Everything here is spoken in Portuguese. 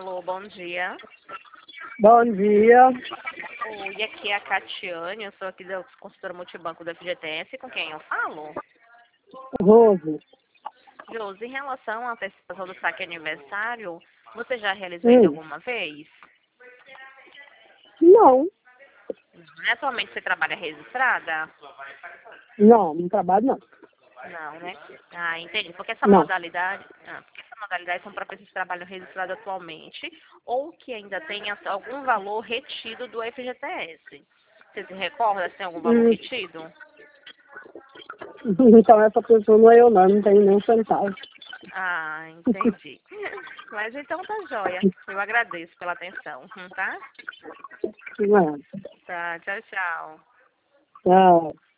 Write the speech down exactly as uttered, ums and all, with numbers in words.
Alô, bom dia. Bom dia. Oi, aqui é a Catiane, eu sou aqui da consultora multibanco da F G T S. Com quem eu falo? Rose. Josi, em relação à antecipação do saque aniversário, você já realizou ele Hum. alguma vez? Não, Não. Atualmente você trabalha registrada? não, não trabalho não. Não, né? Ah, entendi. Porque essa Não. modalidade, ah, porque essa modalidade são para pessoas que trabalham registrado atualmente ou que ainda tenha algum valor retido do F G T S. Você se recorda se tem algum valor Hum. retido? Então essa pessoa não é eu não, não tenho nem um centavo. Ah, entendi. Mas então tá joia. Eu agradeço pela atenção, tá? Não é. Tá, tchau, tchau. Tchau.